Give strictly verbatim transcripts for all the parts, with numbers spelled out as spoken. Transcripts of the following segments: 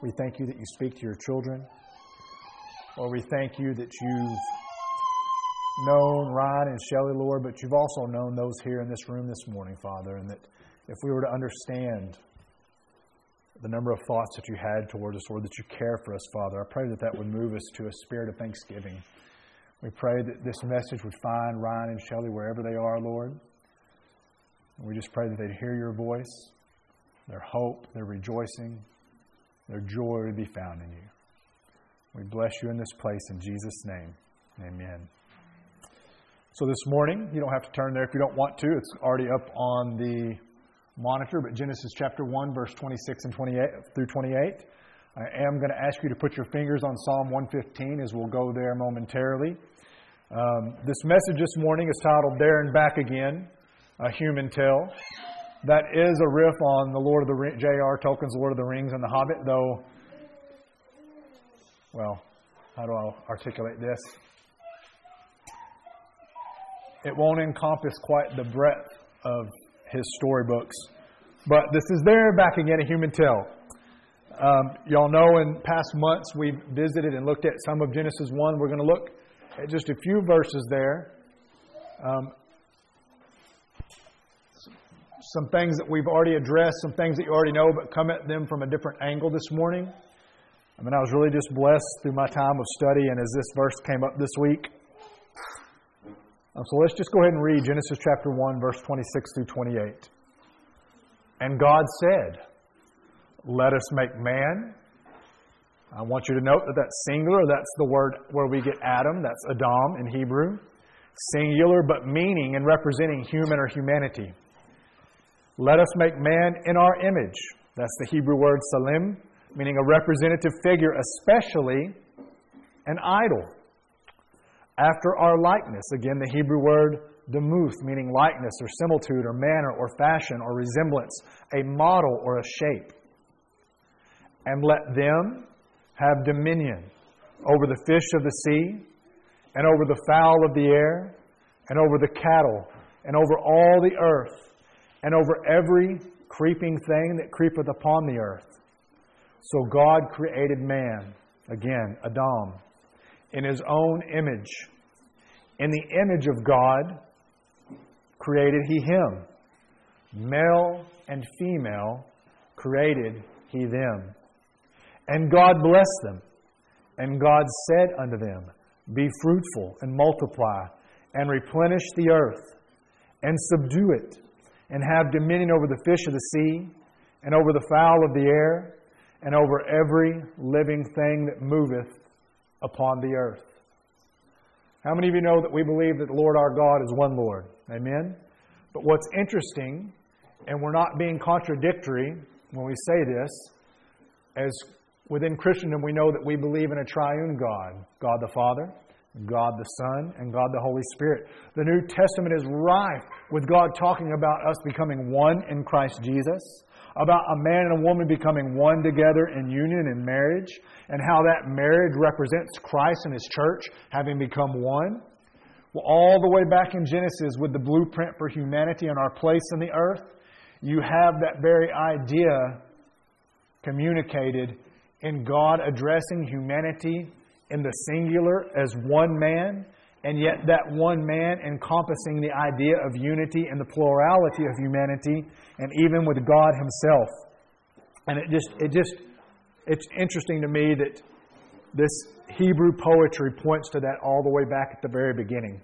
We thank You that You speak to Your children. Lord, we thank You that You've known Ryan and Shelley, Lord, but You've also known those here in this room this morning, Father, and that if we were to understand the number of thoughts that You had towards us, Lord, that You care for us, Father, I pray that that would move us to a spirit of thanksgiving. We pray that this message would find Ryan and Shelley wherever they are, Lord. And we just pray that they'd hear Your voice, their hope, their rejoicing, their joy would be found in You. We bless You in this place in Jesus' name. Amen. So this morning, you don't have to turn there if you don't want to. It's already up on the monitor, but Genesis chapter one, verse twenty-six and twenty-eight through twenty-eight. I am going to ask you to put your fingers on Psalm one fifteen as we'll go there momentarily. Um, this message this morning is titled There and Back Again, A Human Tale. That is a riff on the Lord of the Ring, J R Tolkien's Lord of the Rings and The Hobbit, though, well, how do I articulate this? It won't encompass quite the breadth of his storybooks. But this is There and Back Again, A Human Tale. Um, y'all know in past months we've visited and looked at some of Genesis one. We're going to look at just a few verses there. Um, some things that we've already addressed, some things that you already know, but come at them from a different angle this morning. I mean, I was really just blessed through my time of study, and as this verse came up this week. Um, so let's just go ahead and read Genesis chapter one, verse twenty-six through twenty-eight. And God said, let us make man. I want you to note that that's singular. That's the word where we get Adam. That's Adam in Hebrew. Singular, but meaning and representing human or humanity. Let us make man in our image. That's the Hebrew word salim, meaning a representative figure, especially an idol. After our likeness, again the Hebrew word demuth, meaning likeness or similitude or manner or fashion or resemblance, a model or a shape. And let them have dominion over the fish of the sea, and over the fowl of the air, and over the cattle, and over all the earth, and over every creeping thing that creepeth upon the earth. So God created man, again, Adam, in His own image. In the image of God created He him. Male and female created He them. And God blessed them. And God said unto them, be fruitful and multiply, and replenish the earth, and subdue it, and have dominion over the fish of the sea, and over the fowl of the air, and over every living thing that moveth upon the earth. How many of you know that we believe that the Lord our God is one Lord? Amen? But what's interesting, and we're not being contradictory when we say this, as within Christendom we know that we believe in a triune God. God the Father, God the Son, and God the Holy Spirit. The New Testament is rife with God talking about us becoming one in Christ Jesus, about a man and a woman becoming one together in union and marriage, and how that marriage represents Christ and His church having become one. Well, all the way back in Genesis with the blueprint for humanity and our place in the earth, you have that very idea communicated in God addressing humanity in the singular as one man, and yet that one man encompassing the idea of unity and the plurality of humanity, and even with God Himself. And it just, it just, it's interesting to me that this Hebrew poetry points to that all the way back at the very beginning.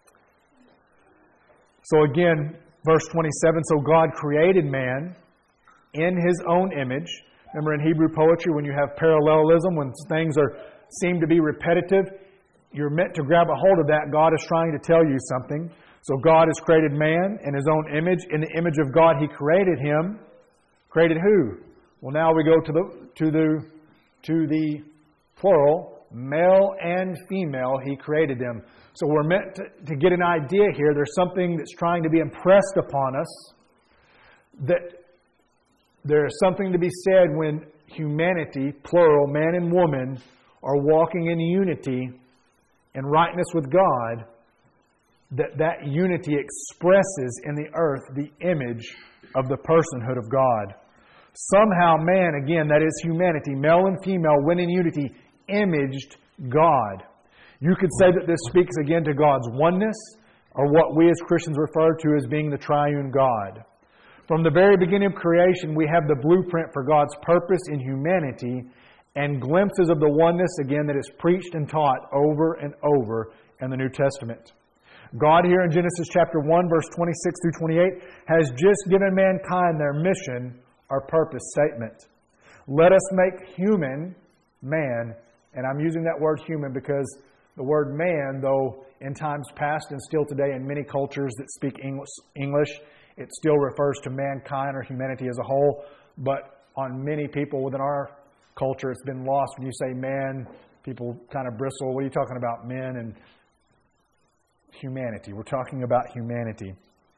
So again, verse twenty-seven, so God created man in His own image. Remember in Hebrew poetry, when you have parallelism, when things are seem to be repetitive, you're meant to grab a hold of that. God is trying to tell you something. So God has created man in His own image. In the image of God, He created him. Created who? Well, now we go to the to the to the plural, male and female. He created them. So we're meant to, to get an idea here. There's something that's trying to be impressed upon us, that there's something to be said when humanity, plural, man and woman, are walking in unity and rightness with God, that that unity expresses in the earth the image of the personhood of God. Somehow man, again, that is humanity, male and female, when in unity, imaged God. You could say that this speaks again to God's oneness, or what we as Christians refer to as being the triune God. From the very beginning of creation, we have the blueprint for God's purpose in humanity and glimpses of the oneness, again, that is preached and taught over and over in the New Testament. God here in Genesis chapter one, verse twenty-six through twenty-eight, has just given mankind their mission or purpose statement. Let us make human, man, and I'm using that word human because the word man, though in times past and still today in many cultures that speak English, it still refers to mankind or humanity as a whole. But on many people within our culture, it's been lost. When you say man, people kind of bristle. What are you talking about, men? And humanity. We're talking about humanity.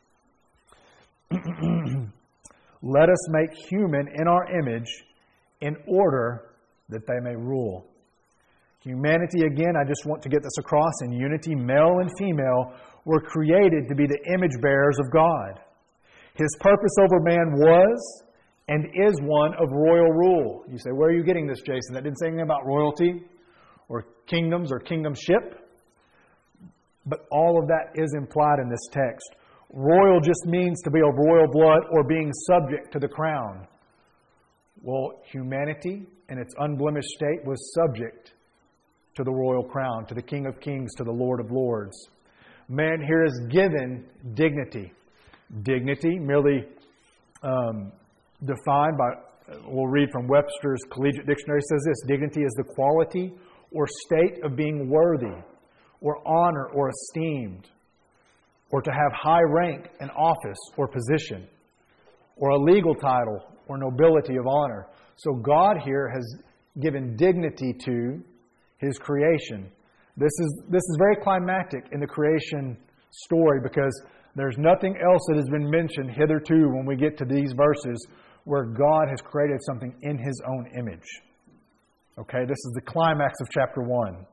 Let us make human in our image in order that they may rule. Humanity, again, I just want to get this across, in unity, male and female, were created to be the image bearers of God. His purpose over man was and is one of royal rule. You say, where are you getting this, Jason? That didn't say anything about royalty or kingdoms or kingdomship. But all of that is implied in this text. Royal just means to be of royal blood or being subject to the crown. Well, humanity in its unblemished state was subject to the royal crown, to the King of Kings, to the Lord of Lords. Man here is given dignity. Dignity, merely um, defined by, we'll read from Webster's Collegiate Dictionary, says this: dignity is the quality or state of being worthy, or honor, or esteemed, or to have high rank and office or position, or a legal title or nobility of honor. So God here has given dignity to His creation. This is, this is very climactic in the creation story because there's nothing else that has been mentioned hitherto when we get to these verses where God has created something in His own image. Okay, this is the climax of chapter one.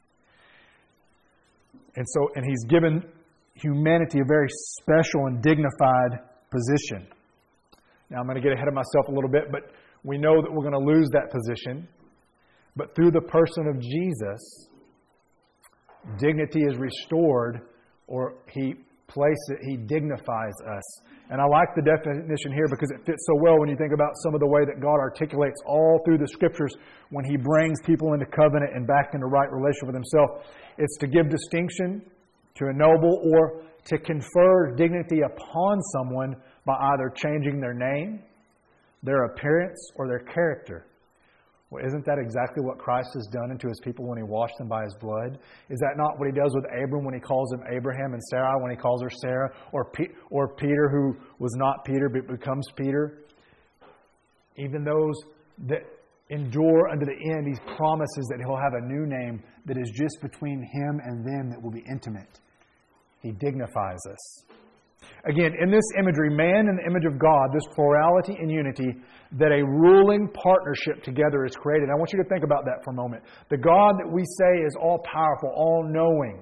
And so, and He's given humanity a very special and dignified position. Now, I'm going to get ahead of myself a little bit, but we know that we're going to lose that position. But through the person of Jesus, dignity is restored, or He places it, He dignifies us. And I like the definition here because it fits so well when you think about some of the way that God articulates all through the Scriptures when He brings people into covenant and back into right relationship with Himself. It's to give distinction, to ennoble, or to confer dignity upon someone by either changing their name, their appearance, or their character. Well, isn't that exactly what Christ has done unto His people when He washed them by His blood? Is that not what He does with Abram when He calls him Abraham, and Sarah when He calls her Sarah, or Pe- or Peter who was not Peter but becomes Peter? Even those that endure unto the end, He promises that He'll have a new name that is just between Him and them that will be intimate. He dignifies us. Again, in this imagery, man in the image of God, this plurality and unity, that a ruling partnership together is created. I want you to think about that for a moment. The God that we say is all-powerful, all-knowing.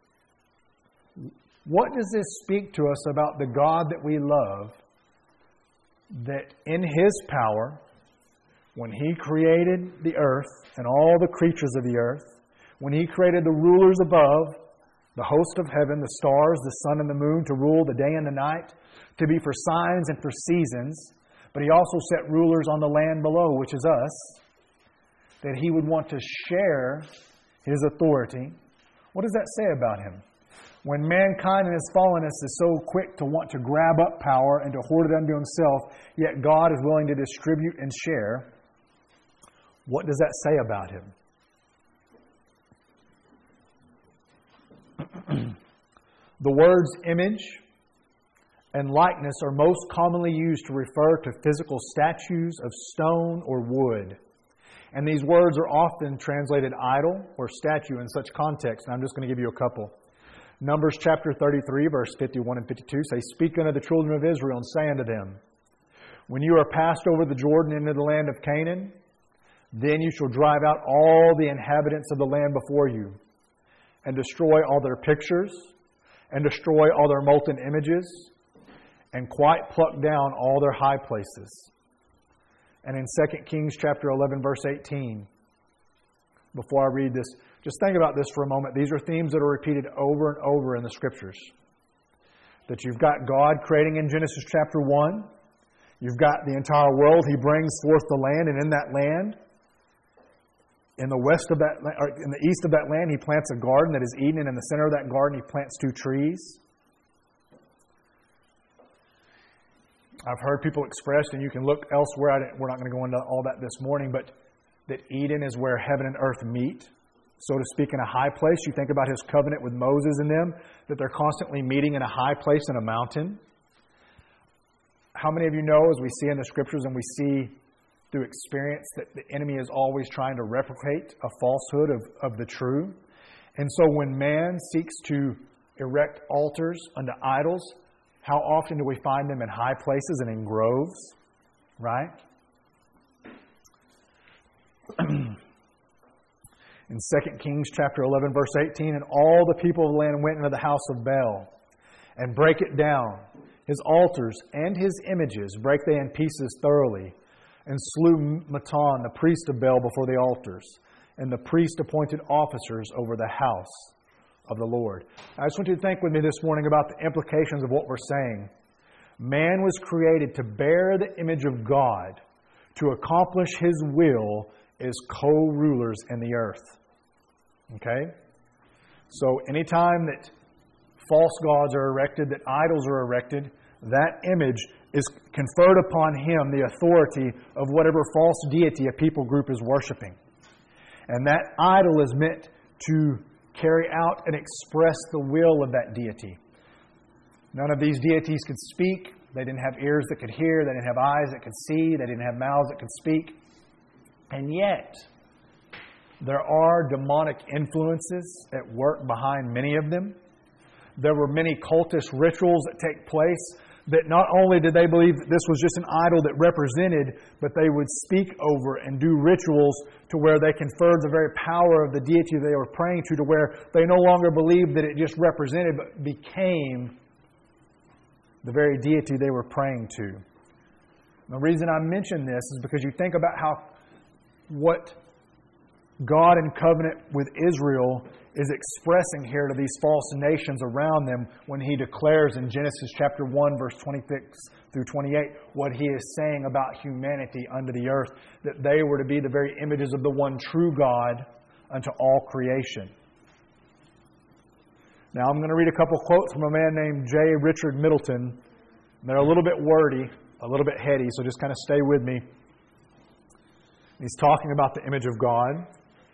What does this speak to us about the God that we love, that in His power, when He created the earth and all the creatures of the earth, when He created the rulers above, the host of heaven, the stars, the sun and the moon, to rule the day and the night, to be for signs and for seasons, but He also set rulers on the land below, which is us, that He would want to share His authority. What does that say about Him? When mankind in His fallenness is so quick to want to grab up power and to hoard it unto Himself, yet God is willing to distribute and share, what does that say about Him? The words image and likeness are most commonly used to refer to physical statues of stone or wood. And these words are often translated idol or statue in such context. And I'm just going to give you a couple. Numbers chapter thirty-three, verse fifty-one and fifty-two say, "Speak unto the children of Israel, and say unto them, when you are passed over the Jordan into the land of Canaan, then you shall drive out all the inhabitants of the land before you, and destroy all their pictures, and destroy all their molten images, and quite pluck down all their high places." and in Second Kings chapter eleven, verse eighteen. Before I read this, just think about this for a moment. These are themes that are repeated over and over in the Scriptures. That you've got God creating in Genesis chapter one. You've got the entire world. He brings forth the land, and in that land, in the west of that, or in the east of that land, He plants a garden that is Eden, and in the center of that garden, He plants two trees. I've heard people express, and you can look elsewhere. I didn't, we're not going to go into all that this morning, but that Eden is where heaven and earth meet, so to speak, in a high place. You think about His covenant with Moses and them, that they're constantly meeting in a high place in a mountain. How many of you know, as we see in the Scriptures and we see through experience, that the enemy is always trying to replicate a falsehood of, of the true? And so when man seeks to erect altars unto idols, how often do we find them in high places and in groves? Right? In Second Kings chapter eleven, verse eighteen, and all the people of the land went into the house of Baal and brake it down. His altars and his images brake they in pieces thoroughly, and slew Matan, the priest of Baal, before the altars. And the priest appointed officers over the house of the Lord. I just want you to think with me this morning about the implications of what we're saying. Man was created to bear the image of God, to accomplish His will as co-rulers in the earth. Okay? So anytime that false gods are erected, that idols are erected, that image is conferred upon him the authority of whatever false deity a people group is worshiping. And that idol is meant to carry out and express the will of that deity. None of these deities could speak. They didn't have ears that could hear. They didn't have eyes that could see. They didn't have mouths that could speak. And yet, there are demonic influences at work behind many of them. There were many cultist rituals that take place that not only did they believe that this was just an idol that represented, but they would speak over and do rituals to where they conferred the very power of the deity they were praying to, to where they no longer believed that it just represented, but became the very deity they were praying to. The reason I mention this is because you think about how what God in covenant with Israel is expressing here to these false nations around them when He declares in Genesis chapter one, verse twenty-six through twenty-eight, what He is saying about humanity under the earth, that they were to be the very images of the one true God unto all creation. Now I'm going to read a couple quotes from a man named J. Richard Middleton. They're a little bit wordy, a little bit heady, so just kind of stay with me. He's talking about the image of God.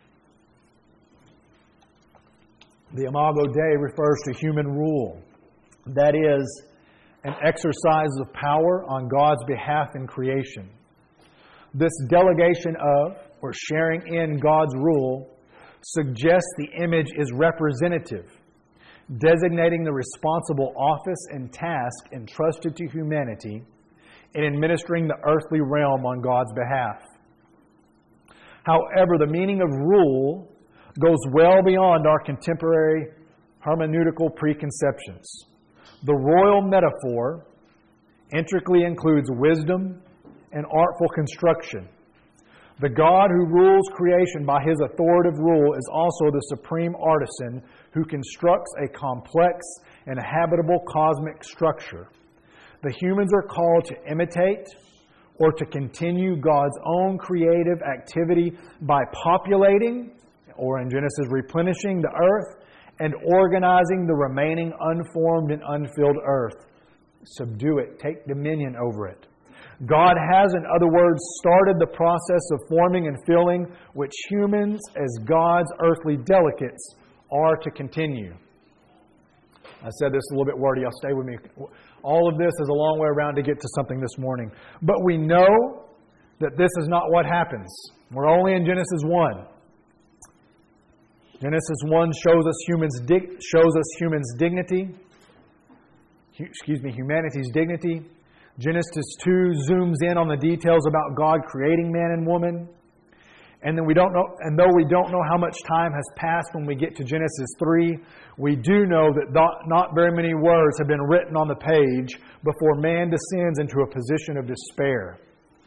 The Imago Dei refers to human rule. That is, an exercise of power on God's behalf in creation. This delegation of, or sharing in God's rule, suggests the image is representative, designating the responsible office and task entrusted to humanity in administering the earthly realm on God's behalf. However, the meaning of rule goes well beyond our contemporary hermeneutical preconceptions. The royal metaphor intricately includes wisdom and artful construction. The God who rules creation by His authoritative rule is also the supreme artisan who constructs a complex and habitable cosmic structure. The humans are called to imitate or to continue God's own creative activity by populating, or in Genesis, replenishing the earth and organizing the remaining unformed and unfilled earth. Subdue it. Take dominion over it. God has, in other words, started the process of forming and filling which humans, as God's earthly delegates, are to continue. I said this a little bit wordy. Y'all stay with me. All of this is a long way around to get to something this morning. But we know that this is not what happens. We're only in Genesis one. Genesis one shows us humans dig- shows us humans' dignity. Excuse me, humanity's dignity. Genesis two zooms in on the details about God creating man and woman. And then we don't know, and though we don't know how much time has passed when we get to Genesis three, we do know that not, not very many words have been written on the page before man descends into a position of despair.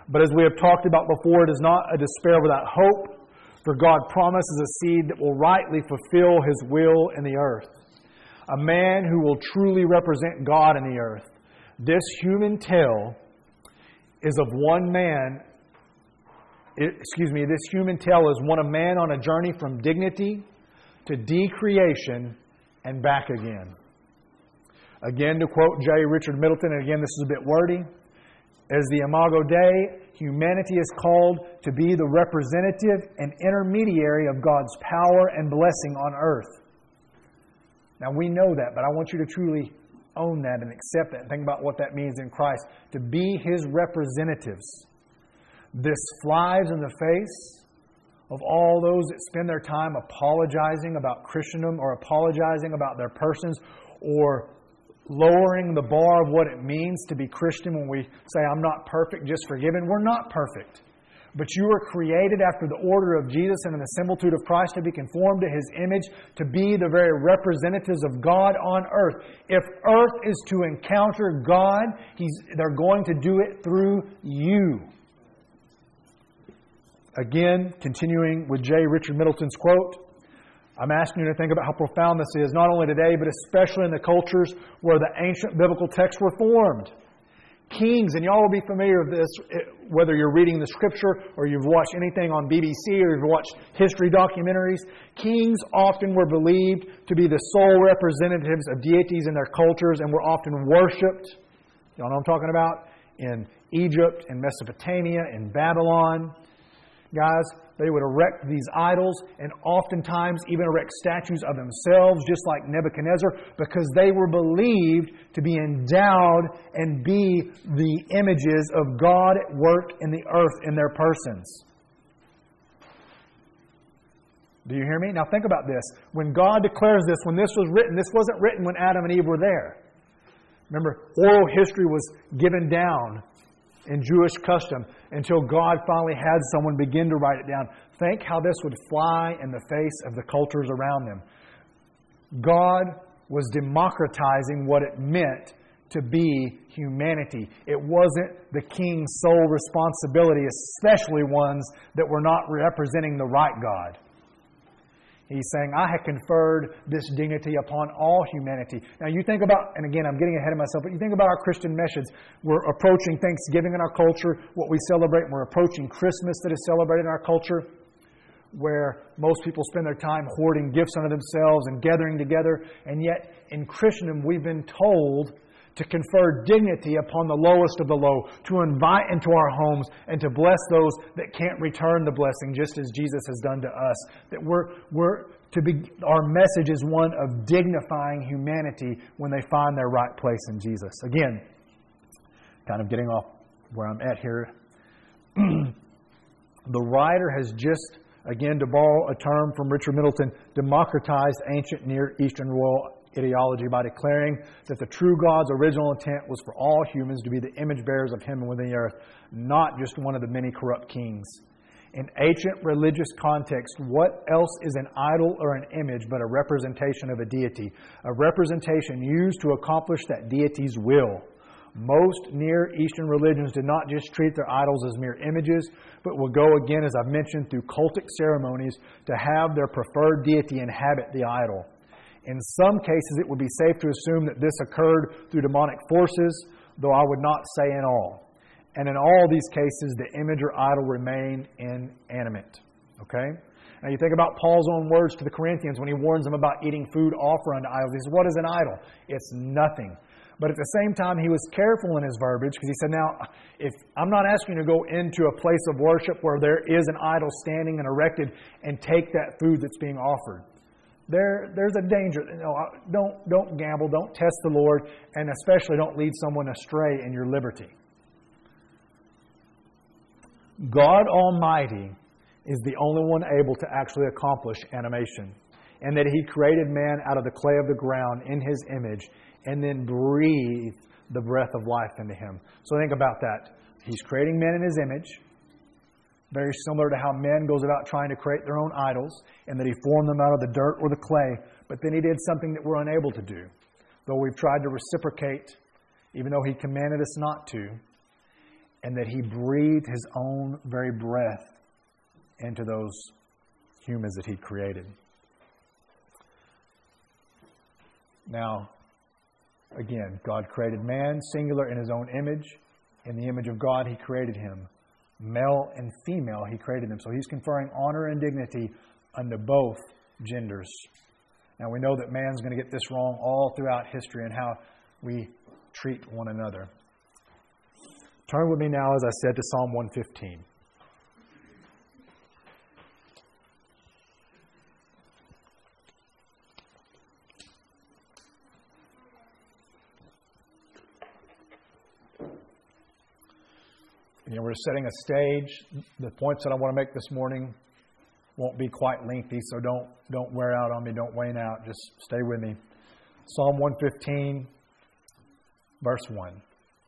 But as we have talked about before, it is not a despair without hope, for God promises a seed that will rightly fulfill His will in the earth. A man who will truly represent God in the earth. This human tale is of one man, excuse me, this human tale is one of man on a journey from dignity to decreation and back again. Again, to quote J. Richard Middleton, and again, this is a bit wordy, as the Imago Dei, humanity is called to be the representative and intermediary of God's power and blessing on earth. Now, we know that, but I want you to truly own that and accept that and think about what that means in Christ. To be His representatives. This flies in the face of all those that spend their time apologizing about Christendom or apologizing about their persons or lowering the bar of what it means to be Christian when we say, I'm not perfect, just forgiven. We're not perfect. But you were created after the order of Jesus and in the similitude of Christ to be conformed to His image, to be the very representatives of God on earth. If earth is to encounter God, He's, they're going to do it through you. Again, continuing with J. Richard Middleton's quote, I'm asking you to think about how profound this is, not only today, but especially in the cultures where the ancient biblical texts were formed. Kings, and y'all will be familiar with this, whether you're reading the Scripture or you've watched anything on B B C or you've watched history documentaries, kings often were believed to be the sole representatives of deities in their cultures and were often worshipped, y'all know what I'm talking about, in Egypt, in Mesopotamia, in Babylon. Guys, they would erect these idols and oftentimes even erect statues of themselves, just like Nebuchadnezzar, because they were believed to be endowed and be the images of God at work in the earth in their persons. Do you hear me? Now think about this. When God declares this, when this was written, this wasn't written when Adam and Eve were there. Remember, oral history was given down in Jewish custom until God finally had someone begin to write it down. Think how this would fly in the face of the cultures around them. God was democratizing what it meant to be humanity. It wasn't the king's sole responsibility, especially ones that were not representing the right God. He's saying, I have conferred this dignity upon all humanity. Now you think about, and again, I'm getting ahead of myself, but you think about our Christian message. We're approaching Thanksgiving in our culture, what we celebrate. We're approaching Christmas that is celebrated in our culture, where most people spend their time hoarding gifts unto themselves and gathering together. And yet, in Christendom, we've been told to confer dignity upon the lowest of the low, to invite into our homes and to bless those that can't return the blessing, just as Jesus has done to us. That we're we're to be our message is one of dignifying humanity when they find their right place in Jesus. Again, kind of getting off where I'm at here. The writer has just, again, to borrow a term from Richard Middleton, democratized ancient Near Eastern royal ideology by declaring that the true God's original intent was for all humans to be the image bearers of Him within the earth, not just one of the many corrupt kings. In ancient religious context, what else is an idol or an image but a representation of a deity? A representation used to accomplish that deity's will. Most Near Eastern religions did not just treat their idols as mere images, but will go again, as I've mentioned, through cultic ceremonies to have their preferred deity inhabit the idol. In some cases, it would be safe to assume that this occurred through demonic forces, though I would not say in all. And in all these cases, the image or idol remained inanimate. Okay? Now you think about Paul's own words to the Corinthians when he warns them about eating food offered unto idols. He says, what is an idol? It's nothing. But at the same time, he was careful in his verbiage because he said, now, if I'm not asking you to go into a place of worship where there is an idol standing and erected and take that food that's being offered. There, there's a danger. You know, don't, don't gamble. Don't test the Lord. And especially don't lead someone astray in your liberty. God Almighty is the only one able to actually accomplish animation. And that He created man out of the clay of the ground in His image and then breathed the breath of life into him. So think about that. He's creating man in His image. Very similar to how man goes about trying to create their own idols, and that He formed them out of the dirt or the clay. But then He did something that we're unable to do. Though we've tried to reciprocate, even though He commanded us not to. and that He breathed His own very breath into those humans that He'd created. Now, again, God created man, singular, in His own image. In the image of God, He created him. Male and female, He created them. So He's conferring honor and dignity unto both genders. Now, we know that man's going to get this wrong all throughout history and how we treat one another. Turn with me now, as I said, to Psalm one fifteen. You know, we're setting a stage. The points that I want to make this morning won't be quite lengthy, so don't don't wear out on me. Don't wane out. Just stay with me. Psalm one fifteen, verse one.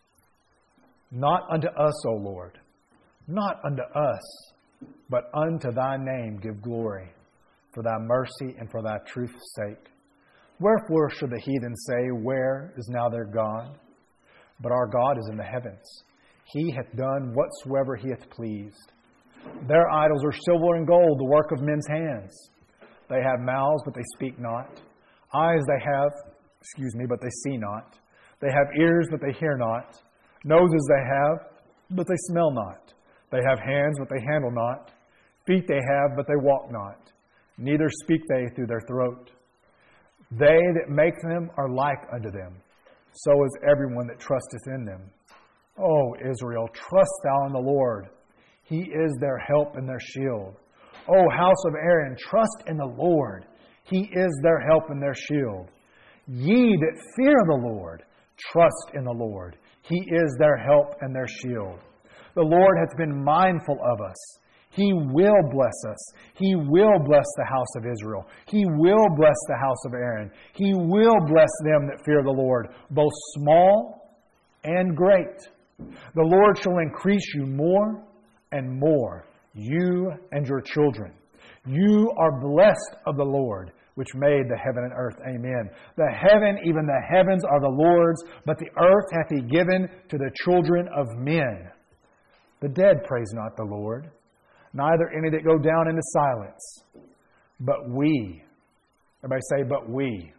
Not unto us, O Lord, not unto us, but unto Thy name give glory, for Thy mercy and for Thy truth's sake. Wherefore should the heathen say, Where is now their God? But our God is in the heavens. He hath done whatsoever He hath pleased. Their idols are silver and gold, the work of men's hands. They have mouths, but they speak not. Eyes they have, excuse me, but they see not. They have ears, but they hear not. Noses they have, but they smell not. They have hands, but they handle not. Feet they have, but they walk not. Neither speak they through their throat. They that make them are like unto them. So is everyone that trusteth in them. O Israel, trust thou in the Lord. He is their help and their shield. O house of Aaron, trust in the Lord. He is their help and their shield. Ye that fear the Lord, trust in the Lord. He is their help and their shield. The Lord hath been mindful of us. He will bless us. He will bless the house of Israel. He will bless the house of Aaron. He will bless them that fear the Lord, both small and great. The Lord shall increase you more and more, you and your children. You are blessed of the Lord, which made the heaven and earth. Amen. The heaven, even the heavens, are the Lord's, but the earth hath He given to the children of men. The dead praise not the Lord, neither any that go down into silence. But we, everybody say, but we,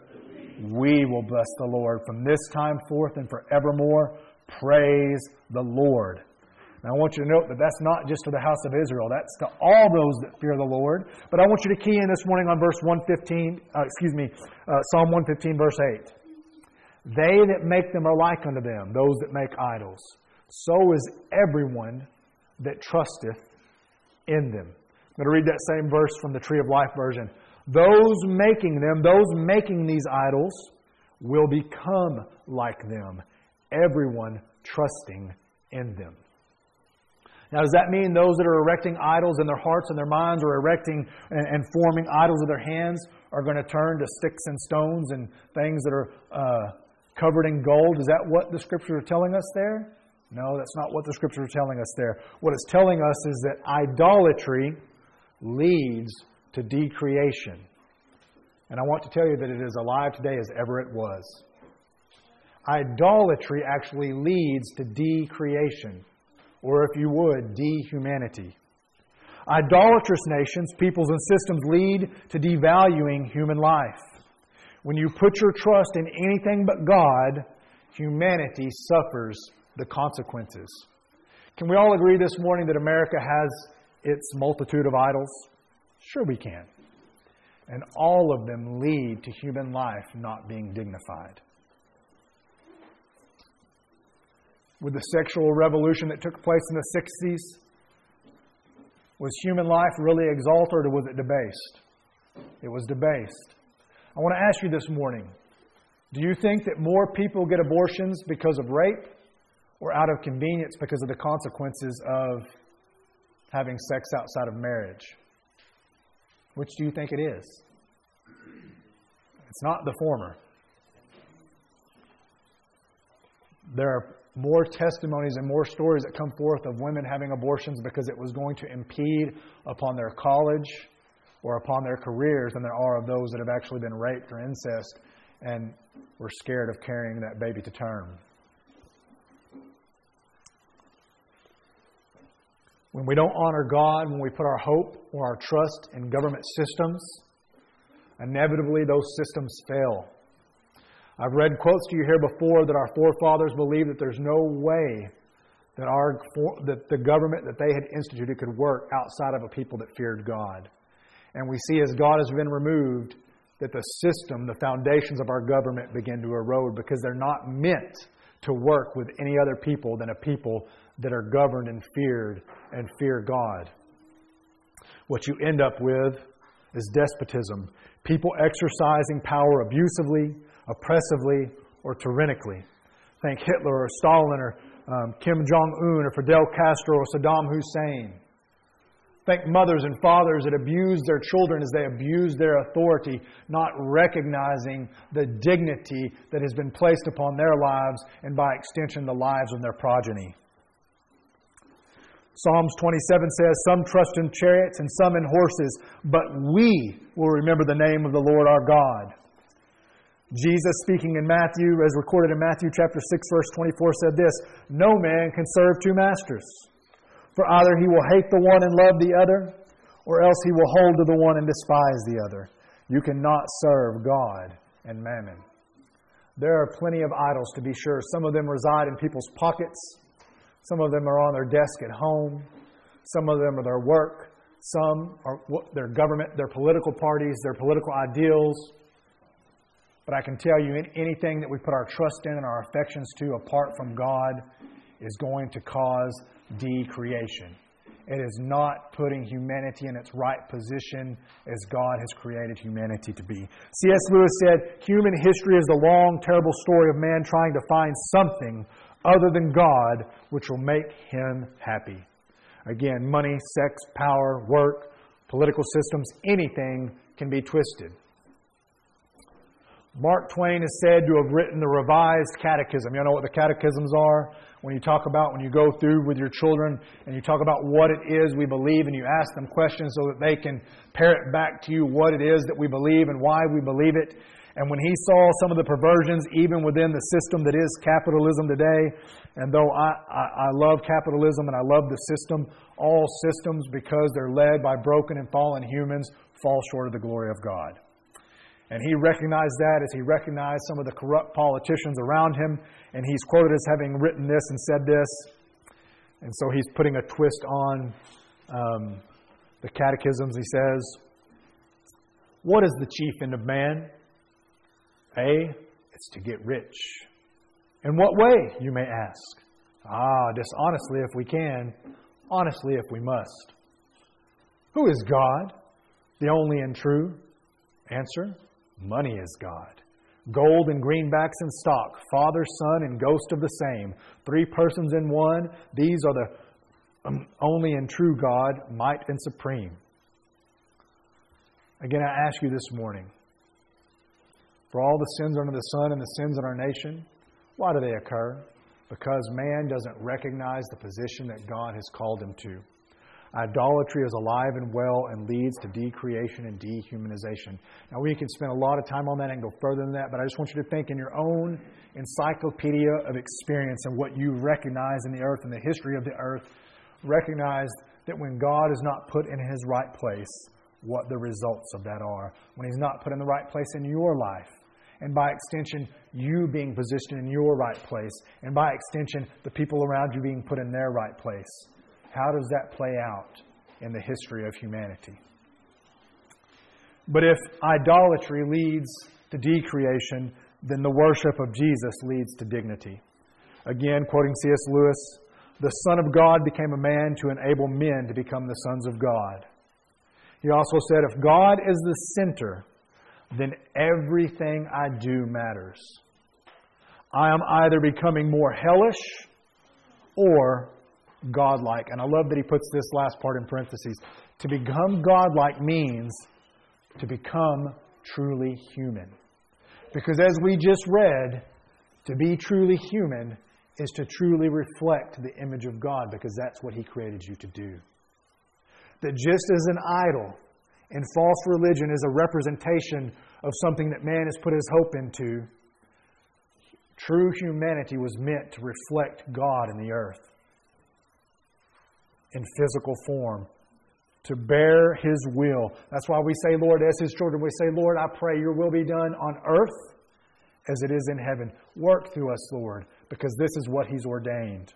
we will bless the Lord from this time forth and forevermore. Praise the Lord. Now I want you to note that that's not just to the house of Israel. That's to all those that fear the Lord. But I want you to key in this morning on verse one fifteen, uh, excuse me, uh, Psalm one fifteen, verse eight. They that make them are like unto them, those that make idols. So is everyone that trusteth in them. I'm going to read that same verse from the Tree of Life version. Those making them, those making these idols, will become like them. Everyone trusting in them. Now, does that mean those that are erecting idols in their hearts and their minds, or erecting and, and forming idols with their hands, are going to turn to sticks and stones and things that are uh, covered in gold? Is that what the Scriptures are telling us there? No, that's not what the Scriptures are telling us there. What it's telling us is that idolatry leads to decreation. And I want to tell you that it is alive today as ever it was. Idolatry actually leads to decreation, or if you would, dehumanity. Idolatrous nations, peoples, and systems lead to devaluing human life. When you put your trust in anything but God, humanity suffers the consequences. Can we all agree this morning that America has its multitude of idols? Sure we can. And all of them lead to human life not being dignified. With the sexual revolution that took place in the sixties, was human life really exalted, or was it debased? It was debased. I want to ask you this morning, do you think that more people get abortions because of rape, or out of convenience because of the consequences of having sex outside of marriage? Which do you think it is? It's not the former. There are more testimonies and more stories that come forth of women having abortions because it was going to impede upon their college or upon their careers than there are of those that have actually been raped or incest and were scared of carrying that baby to term. When we don't honor God, when we put our hope or our trust in government systems, inevitably those systems fail. I've read quotes to you here before that our forefathers believed that there's no way that our that the government that they had instituted could work outside of a people that feared God. And we see as God has been removed, that the system, the foundations of our government begin to erode because they're not meant to work with any other people than a people that are governed and feared and fear God. What you end up with is despotism. People exercising power abusively, oppressively, or tyrannically. Think Hitler or Stalin or um, Kim Jong-un or Fidel Castro or Saddam Hussein. Think mothers and fathers that abuse their children as they abuse their authority, not recognizing the dignity that has been placed upon their lives and by extension the lives of their progeny. Psalms twenty-seven says, "Some trust in chariots and some in horses, but we will remember the name of the Lord our God." Jesus, speaking in Matthew, as recorded in Matthew chapter six, verse twenty-four, said this, "No man can serve two masters. For either he will hate the one and love the other, or else he will hold to the one and despise the other. You cannot serve God and mammon." There are plenty of idols, to be sure. Some of them reside in people's pockets. Some of them are on their desk at home. Some of them are their work. Some are their government, their political parties, their political ideals. But I can tell you, anything that we put our trust in and our affections to apart from God is going to cause decreation. It is not putting humanity in its right position as God has created humanity to be. C S Lewis said, "Human history is the long, terrible story of man trying to find something other than God which will make him happy." Again, money, sex, power, work, political systems, anything can be twisted. Mark Twain is said to have written the Revised Catechism. You know what the catechisms are? When you talk about, when you go through with your children and you talk about what it is we believe and you ask them questions so that they can parrot back to you what it is that we believe and why we believe it. And when he saw some of the perversions even within the system that is capitalism today, and though I, I, I love capitalism and I love the system, all systems, because they're led by broken and fallen humans, fall short of the glory of God. And he recognized that as he recognized some of the corrupt politicians around him. And he's quoted as having written this and said this. And so he's putting a twist on um, the catechisms. He says, "What is the chief end of man? A, it's to get rich. In what way, you may ask? Ah, dishonestly if we can, honestly if we must. Who is God? The only and true? Answer, money is God. Gold and greenbacks in stock, Father, Son, and Ghost of the same. Three persons in one. These are the um, only and true God, might and supreme." Again, I ask you this morning, for all the sins under the sun and the sins in our nation, why do they occur? Because man doesn't recognize the position that God has called him to. Idolatry is alive and well and leads to decreation and dehumanization. Now, we can spend a lot of time on that and go further than that, but I just want you to think in your own encyclopedia of experience and what you recognize in the earth and the history of the earth. Recognize that when God is not put in His right place, what the results of that are. When He's not put in the right place in your life, and by extension, you being positioned in your right place, and by extension, the people around you being put in their right place. How does that play out in the history of humanity? But if idolatry leads to decreation, then the worship of Jesus leads to dignity. Again, quoting C S Lewis, "The Son of God became a man to enable men to become the sons of God." He also said, "If God is the center, then everything I do matters. I am either becoming more hellish or godlike." And I love that he puts this last part in parentheses. To become godlike means to become truly human. Because as we just read, to be truly human is to truly reflect the image of God, because that's what He created you to do. That just as an idol and false religion is a representation of something that man has put his hope into, true humanity was meant to reflect God in the earth. in physical form to bear His will. That's why we say, Lord, as His children, we say, Lord, I pray your will be done on earth as it is in heaven. Work through us, Lord, because this is what He's ordained.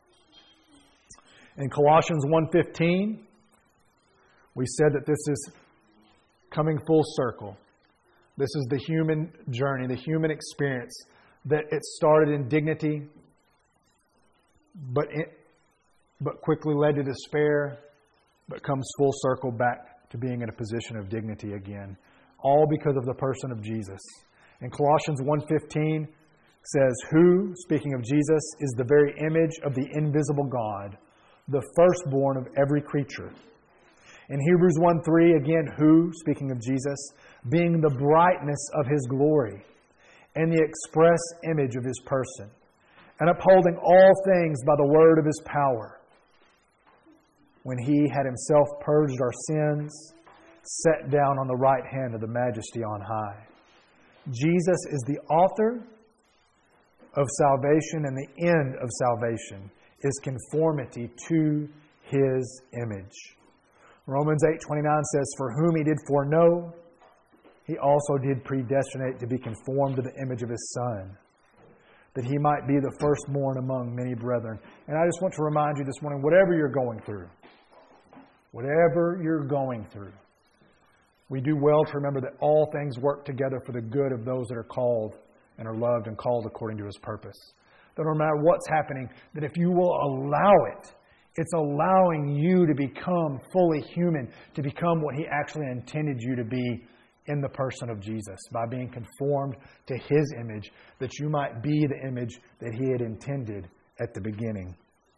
In Colossians one fifteen, we said that this is coming full circle. This is the human journey, the human experience, that it started in dignity, but it, but quickly led to despair, but comes full circle back to being in a position of dignity again. All because of the person of Jesus. In Colossians one fifteen says, who, speaking of Jesus, is the very image of the invisible God, the firstborn of every creature. In Hebrews one three, again, who, speaking of Jesus, being the brightness of His glory and the express image of His person, and upholding all things by the word of His power, when He had Himself purged our sins, sat down on the right hand of the Majesty on high. Jesus is the author of salvation, and the end of salvation is conformity to His image. Romans eight twenty-nine says, for whom He did foreknow, He also did predestinate to be conformed to the image of His Son, that He might be the firstborn among many brethren. And I just want to remind you this morning, whatever you're going through, whatever you're going through, we do well to remember that all things work together for the good of those that are called and are loved and called according to His purpose. That no matter what's happening, that if you will allow it, it's allowing you to become fully human, to become what He actually intended you to be in the person of Jesus, by being conformed to His image, that you might be the image that He had intended at the beginning.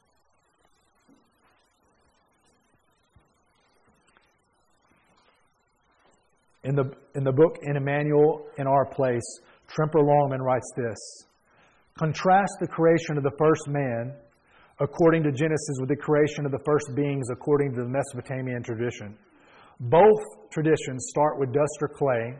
In the, in the book, In Emmanuel, in Our Place, Tremper Longman writes this: contrast the creation of the first man according to Genesis with the creation of the first beings according to the Mesopotamian tradition. Both traditions start with dust or clay,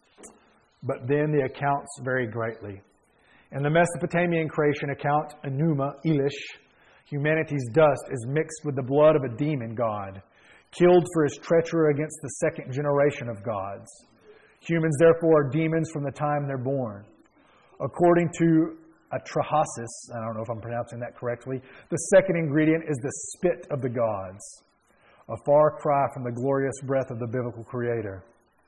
but then the accounts vary greatly. In the Mesopotamian creation account, Enuma Elish, humanity's dust is mixed with the blood of a demon god, killed for his treachery against the second generation of gods. Humans, therefore, are demons from the time they're born. According to Atrahasis, I don't know if I'm pronouncing that correctly, the second ingredient is the spit of the gods, a far cry from the glorious breath of the biblical Creator.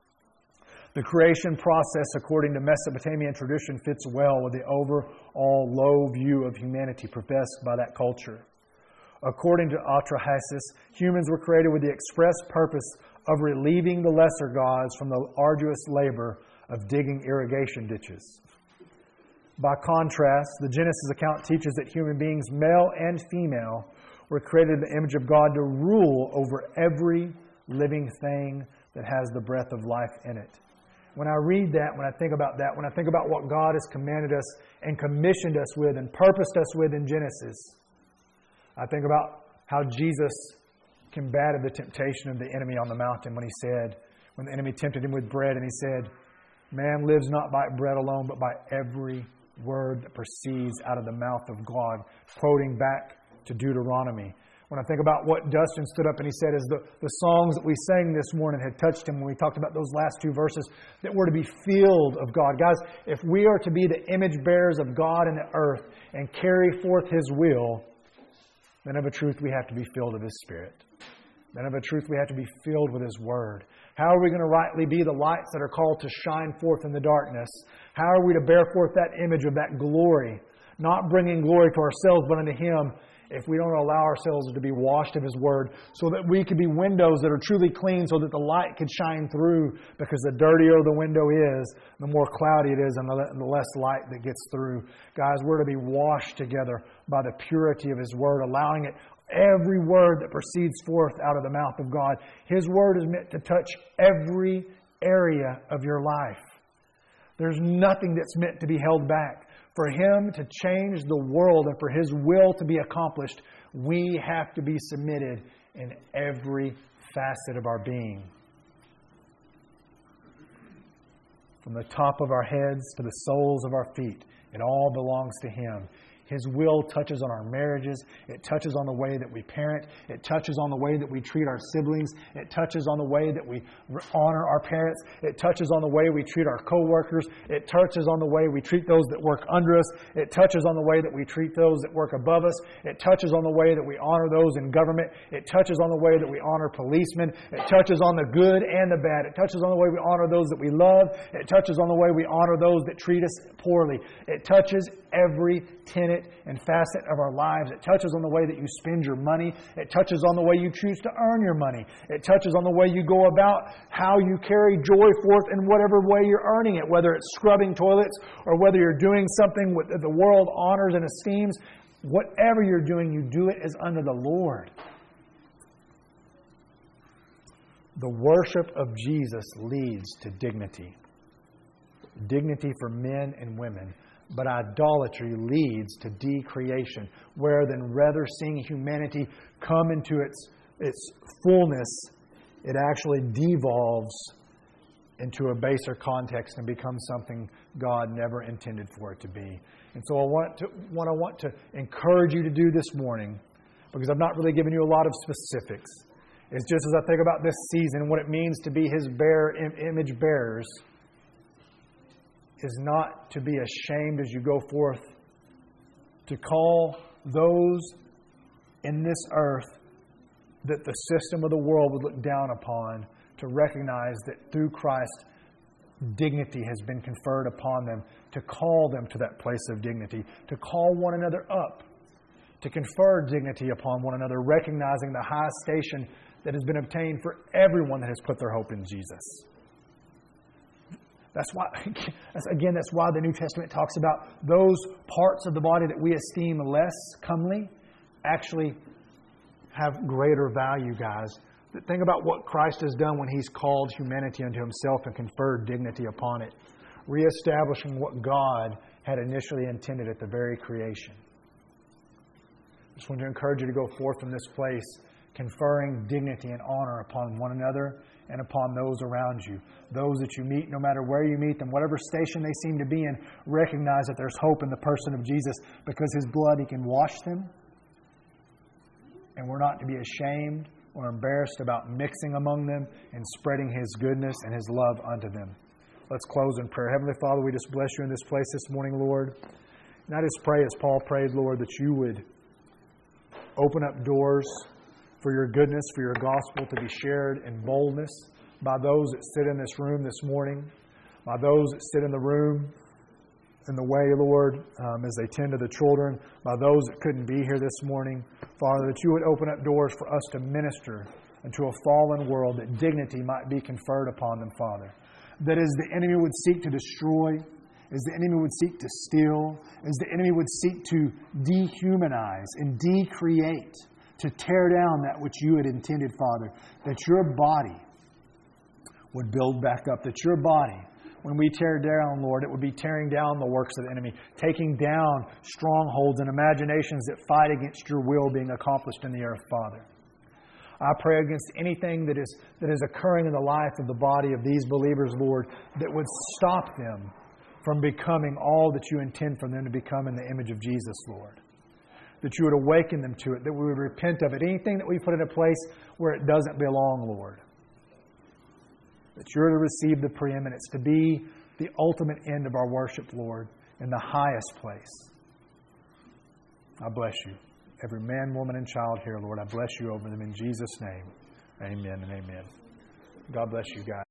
The creation process, according to Mesopotamian tradition, fits well with the overall low view of humanity professed by that culture. According to Atrahasis, humans were created with the express purpose of relieving the lesser gods from the arduous labor of digging irrigation ditches. By contrast, the Genesis account teaches that human beings, male and female, were created in the image of God to rule over every living thing that has the breath of life in it. When I read that, when I think about that, when I think about what God has commanded us and commissioned us with and purposed us with in Genesis, I think about how Jesus combated the temptation of the enemy on the mountain when He said, when the enemy tempted Him with bread, and He said, man lives not by bread alone, but by every word that proceeds out of the mouth of God, quoting back to Deuteronomy. When I think about what Dustin stood up and he said, as the, the songs that we sang this morning had touched him when we talked about those last two verses, that we're to be filled of God. Guys, if we are to be the image bearers of God in the earth and carry forth His will, then of a truth we have to be filled of His Spirit. Then of a truth we have to be filled with His Word. How are we going to rightly be the lights that are called to shine forth in the darkness? How are we to bear forth that image of that glory? Not bringing glory to ourselves, but unto Him, if we don't allow ourselves to be washed of His Word, so that we could be windows that are truly clean, so that the light could shine through, because the dirtier the window is, the more cloudy it is, and the less light that gets through. Guys, we're to be washed together by the purity of His Word, allowing it, every word that proceeds forth out of the mouth of God. His Word is meant to touch every area of your life. There's nothing that's meant to be held back. For Him to change the world and for His will to be accomplished, we have to be submitted in every facet of our being. From the top of our heads to the soles of our feet, it all belongs to Him. His will touches on our marriages. It touches on the way that we parent. It touches on the way that we treat our siblings. It touches on the way that we honor our parents. It touches on the way we treat our coworkers. It touches on the way we treat those that work under us. It touches on the way that we treat those that work above us. It touches on the way that we honor those in government. It touches on the way that we honor policemen. It touches on the good and the bad. It touches on the way we honor those that we love. It touches on the way we honor those that treat us poorly. It touches every tenet and facet of our lives. It touches on the way that you spend your money. It touches on the way you choose to earn your money. It touches on the way you go about how you carry joy forth in whatever way you're earning it, whether it's scrubbing toilets or whether you're doing something that the world honors and esteems. Whatever you're doing, you do it as unto the Lord. The worship of Jesus leads to dignity. Dignity for men and women. But idolatry leads to decreation, where then rather seeing humanity come into its, its fullness, it actually devolves into a baser context and becomes something God never intended for it to be. And so I want to, what I want to encourage you to do this morning, because I've not really given you a lot of specifics, is just as I think about this season and what it means to be His bear, image bearers, is not to be ashamed as you go forth to call those in this earth that the system of the world would look down upon, to recognize that through Christ, dignity has been conferred upon them, to call them to that place of dignity, to call one another up, to confer dignity upon one another, recognizing the high station that has been obtained for everyone that has put their hope in Jesus. That's why, again, that's why the New Testament talks about those parts of the body that we esteem less comely actually have greater value, guys. Think about what Christ has done when He's called humanity unto Himself and conferred dignity upon it, reestablishing what God had initially intended at the very creation. I just want to encourage you to go forth from this place, conferring dignity and honor upon one another and upon those around you. Those that you meet, no matter where you meet them, whatever station they seem to be in, recognize that there's hope in the person of Jesus, because His blood, He can wash them. And we're not to be ashamed or embarrassed about mixing among them and spreading His goodness and His love unto them. Let's close in prayer. Heavenly Father, we just bless You in this place this morning, Lord. And I just pray, as Paul prayed, Lord, that You would open up doors for Your goodness, for Your gospel to be shared in boldness by those that sit in this room this morning, by those that sit in the room in the way, Lord, um, as they tend to the children, by those that couldn't be here this morning. Father, that You would open up doors for us to minister into a fallen world, that dignity might be conferred upon them, Father. That as the enemy would seek to destroy, as the enemy would seek to steal, as the enemy would seek to dehumanize and decreate, to tear down that which You had intended, Father, that Your body would build back up, that Your body, when we tear down, Lord, it would be tearing down the works of the enemy, taking down strongholds and imaginations that fight against Your will being accomplished in the earth, Father. I pray against anything that is that is occurring in the life of the body of these believers, Lord, that would stop them from becoming all that You intend for them to become in the image of Jesus, Lord. That You would awaken them to it, that we would repent of it. Anything that we put in a place where it doesn't belong, Lord. That You're to receive the preeminence, to be the ultimate end of our worship, Lord, in the highest place. I bless You. Every man, woman, and child here, Lord, I bless You over them in Jesus' name. Amen and amen. God bless you guys.